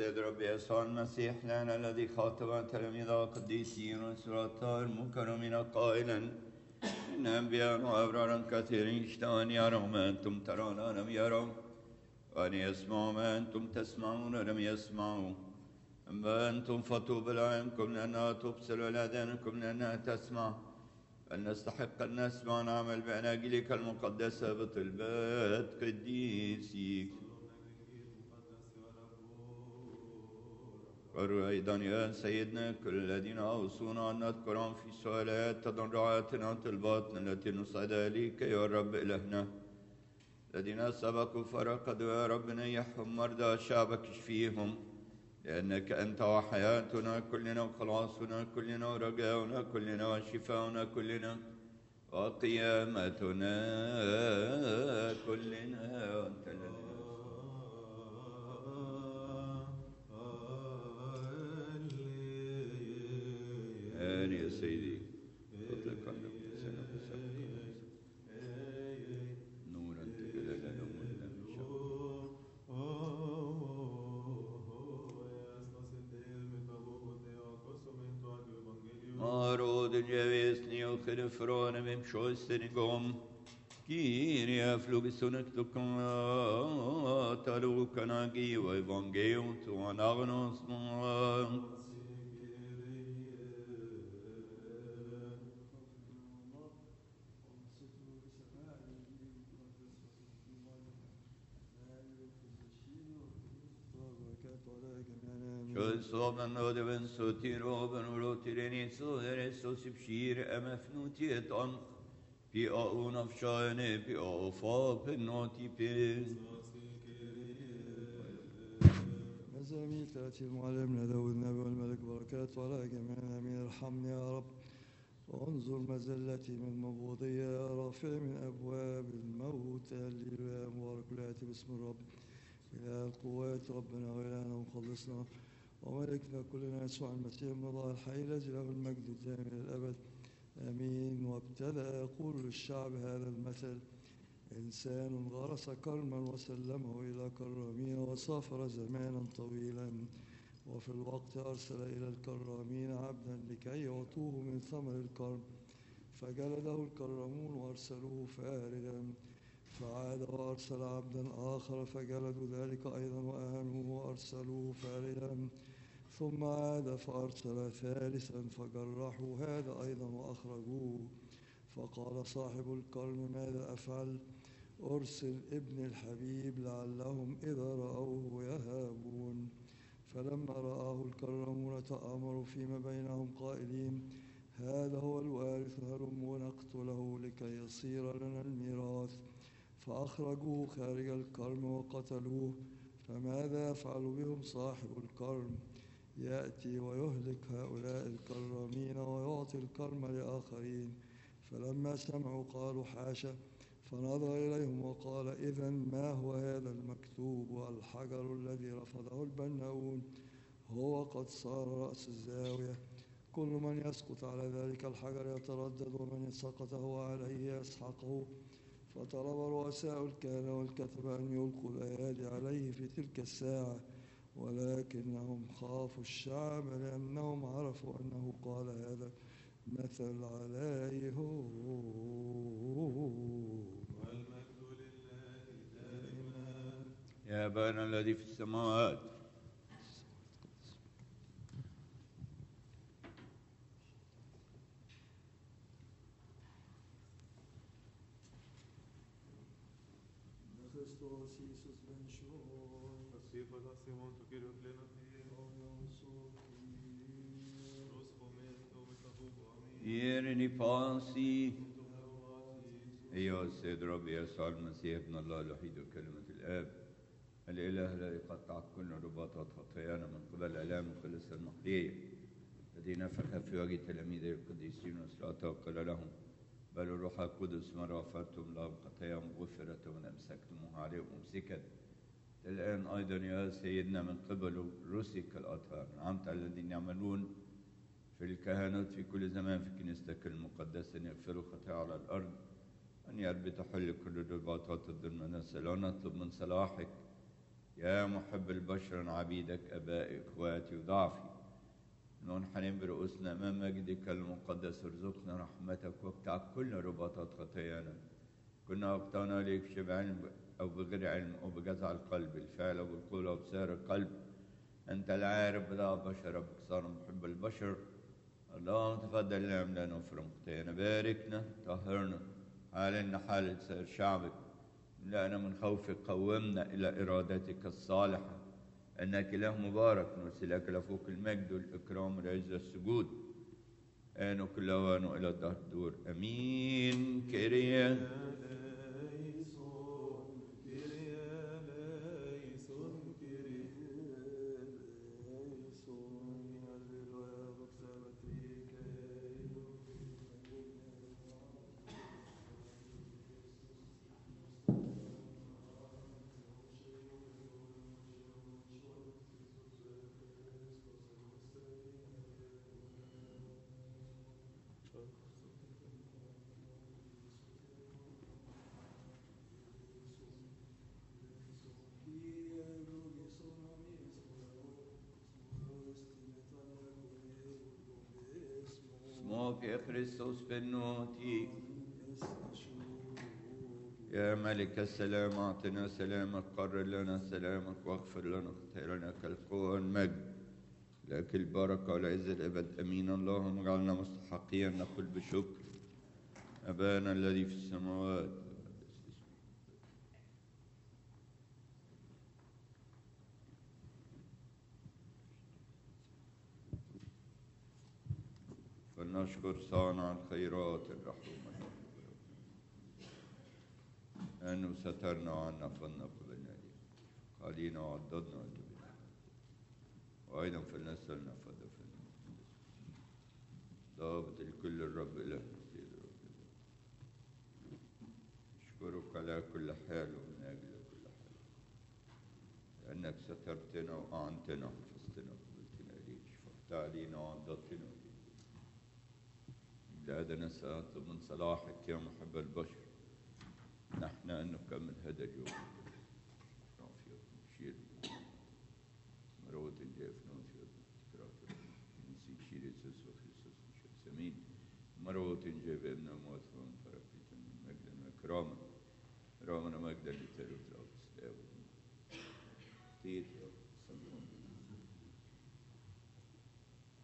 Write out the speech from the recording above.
سيد ربي يسوع المسيح لنا الذي خاطب تلاميذ القديسين والسلطاء المكرمين قائلا إن أنبياء وأبرارا كثيرين اشتهوا أن يروا ما أنتم ترون ولم يروا، وأن يسمعوا ما أنتم تسمعون ولم يسمعوا. أما أنتم فطوبى لأعينكم لأنها تبصر ولآذانكم لأنها تسمع. فلنستحق أن نسمع ونعمل بأناجيلك المقدسة بطلبات قديسيك. قرر أيضا يا سيدنا كل الذين أوصونا أن نذكرهم في سؤالات تضرعاتنا وطلباتنا التي نصعد إليك يا رب إلهنا. الذين سبقوا فرقدوا يا رب نيحهم، مرضى شعبك اشفيهم، لأنك أنت وحياتنا كلنا وخلاصنا كلنا ورجاؤنا كلنا وشفاؤنا كلنا وقيامتنا كلنا، وأنت الذي آمين يا سيدي. فضلك أن نفسنا بسبب نورا تجلى لنا ومنا من شر. Marod djävulsni och skillefrån vem sjösten igång. Kyria flugsunek tukka talukana giva evangelium tu anagnos man. Soben ödeven sötir oben och låter den i söder så sibskir emfnotiet an pi aun av sjöne pi afa penoti pi. مزامير تأتي معلمنا داود النبي والملك بركات ولا جميعنا امين. ارحمني يا رب وانظر مزلتي من مبوضية يا رافع من ابواب الموت اللي مبارك لاتي باسم الرب إله القوات ربنا وإلهنا ومخلصنا وملكنا كلنا يسوع المسيح ابن الله الحي الذي له المجد الدائم إلى الأبد آمين. وابتدأ يقول للشعب هذا المثل: إنسان غرس كرما وسلمه إلى كرامين وسافر زمانا طويلا، وفي الوقت أرسل إلى الكرامين عبدا لكي يعطوه من ثمر الكرم، فجلده الكرامون وأرسلوه فارغا. فعاد وأرسل عبدا آخر فجلدوا ذلك أيضا وأهانوه وأرسلوه فارغا. ثم عاد فأرسل ثالثا فجرحوا هذا أيضا وأخرجوه. فقال صاحب الكرم: ماذا أفعل؟ أرسل ابن الحبيب لعلهم إذا رأوه يهابون. فلما رآه الكرمون تآمروا فيما بينهم قائلين: هذا هو الوارث، هلموا نقتله لكي يصير لنا الميراث. فأخرجوه خارج الكرم وقتلوه. فماذا يفعل بهم صاحب الكرم؟ يأتي ويهلك هؤلاء الكرامين ويعطي الكرم لآخرين. فلما سمعوا قالوا: حاشا. فنظر إليهم وقال: إذن ما هو هذا المكتوب؟ والحجر الذي رفضه البناؤون هو قد صار رأس الزاوية. كل من يسقط على ذلك الحجر يتردد، ومن سقط هو عليه يسحقه. فطلب رؤساء الكهنة والكتبة أن يلقوا الأيادي عليه في تلك الساعة، ولكنهم خافوا الشعب لأنهم عرفوا أنه قال هذا مثل عليه. والمجد لله دائما. يا أبانا الذي في السماوات يرني باسي أيها السيد ربي يسوع المسيح ابن الله الوحيد وكلمة الآب الإله الذي قطع كل رباطات خطايانا من قبل آلام القدس المقدية، الذي نفخ في وجه تلاميذه القديسين وصلاته وقال لهم: بل الروح القدس ما غفرتم لهم خطاياهم غفرت ومن أمسكتموها عليهم ممسكا. الآن أيضا يا سيدنا من قبل رسلك الأطهار نعمت على الذين يعملون في الكهنوت في كل زمان في كنيستك المقدسة أن يغفروا خطايا على الأرض، أن يا رب تحل كل الرباطات الظلم. نسأل ونطلب من صلاحك يا محب البشر عبيدك أبائي إخواتي وضعفي ننحني برؤوسنا أمام مجدك المقدس ارزقنا رحمتك واقطع كل رباطات خطايانا كنا أخطأنا إليك بشبع علم أو بغير علم أو بجزع القلب الفعل أو بالقول أو بسائر القلب أنت العارف بضاع بشر ربك صار محب البشر اللهم تفضل لنا نفرم خطايانا باركنا طهرنا حالنا حالة سائر شعبك لأنا من خوفك قومنا إلى إرادتك الصالحة أنك إله مبارك نرسلك لفوق المجد والإكرام والعزة السجود آن كل أوان إلى الدهر دور أمين كريم في كريستوس بنوتي يا ملك السلام أعطنا سلامك قرر لنا سلامك واغفر لنا خطايانا كالقوة والمجد لك البركة والعزة الأبد أمين اللهم اجعلنا مستحقين نقول بشكر أبانا الذي في السماوات فلنشكر صانع الخيرات الرحوم أنه سترنا عنا فلنا قبلنا لي قالينا وعضدنا وجبنا وأيضا فلنسألنا فدفنا ضابط الكل الرب إلهنا سيد رب نشكرك على كل حال ومن أجل كل حال لأنك سترتنا وأعنتنا وحفظتنا وقبلتنا ليك شفقت علينا وعضدتنا بلادنا سأطلب من صلاحك يا محب البشر نحن أن نكمل هذا اليوم رافية مشير مروة الجاف نوفية تكرات نسي شير يسوس وخريستوس مشير سمين مروة الجاف ابن موت ومن فرقية من مجدا وكراما رامنا مجدا لتلوت الأوتس تيت